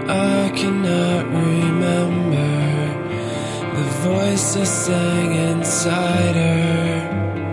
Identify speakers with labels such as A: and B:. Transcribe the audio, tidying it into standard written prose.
A: I cannot remember the voice that sang inside her.